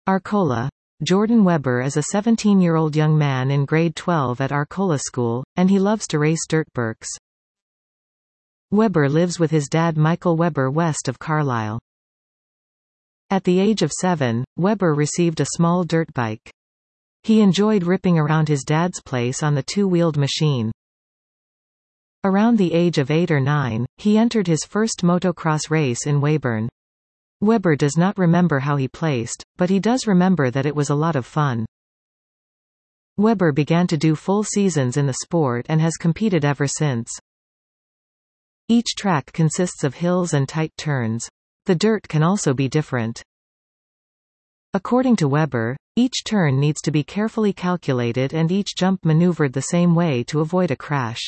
Arcola. Jordan Weber is a 17-year-old young man in grade 12 at Arcola School, and he loves to race dirt bikes. Weber lives with his dad Michael Weber west of Carlisle. At the age of 7, Weber received a small dirt bike. He enjoyed ripping around his dad's place on the two-wheeled machine. Around the age of 8 or 9, he entered his first motocross race in Weyburn. Weber does not remember how he placed, but he does remember that it was a lot of fun. Weber began to do full seasons in the sport and has competed ever since. Each track consists of hills and tight turns. The dirt can also be different. According to Weber, each turn needs to be carefully calculated and each jump maneuvered the same way to avoid a crash.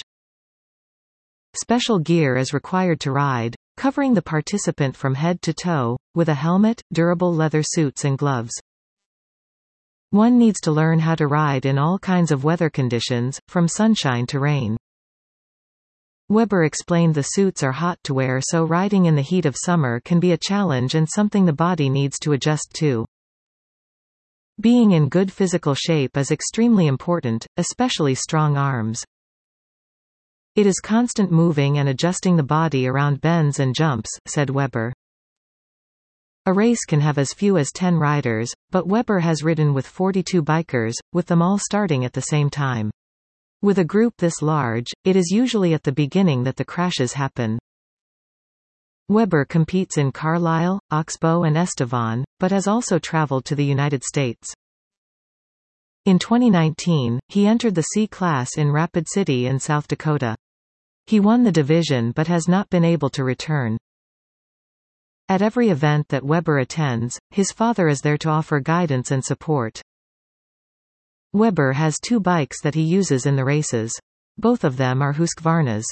Special gear is required to ride, covering the participant from head to toe, with a helmet, durable leather suits and gloves. One needs to learn how to ride in all kinds of weather conditions, from sunshine to rain. Weber explained the suits are hot to wear, so riding in the heat of summer can be a challenge and something the body needs to adjust to. Being in good physical shape is extremely important, especially strong arms. It is constant moving and adjusting the body around bends and jumps, said Weber. A race can have as few as 10 riders, but Weber has ridden with 42 bikers, with them all starting at the same time. With a group this large, it is usually at the beginning that the crashes happen. Weber competes in Carlisle, Oxbow and Estevan, but has also traveled to the United States. In 2019, he entered the C-Class in Rapid City in South Dakota. He won the division but has not been able to return. At every event that Weber attends, his father is there to offer guidance and support. Weber has 2 bikes that he uses in the races. Both of them are Husqvarnas.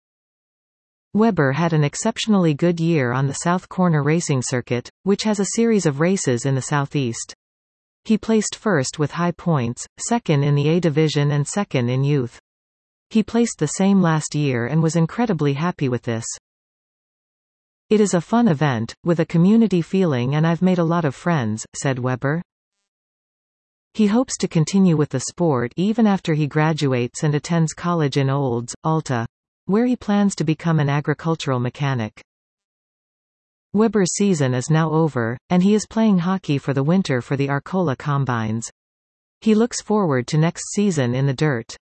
Weber had an exceptionally good year on the South Corner Racing Circuit, which has a series of races in the southeast. He placed first with high points, second in the A division and second in youth. He placed the same last year and was incredibly happy with this. It is a fun event, with a community feeling, and I've made a lot of friends, said Weber. He hopes to continue with the sport even after he graduates and attends college in Olds, Alta, where he plans to become an agricultural mechanic. Weber's season is now over, and he is playing hockey for the winter for the Arcola Combines. He looks forward to next season in the dirt.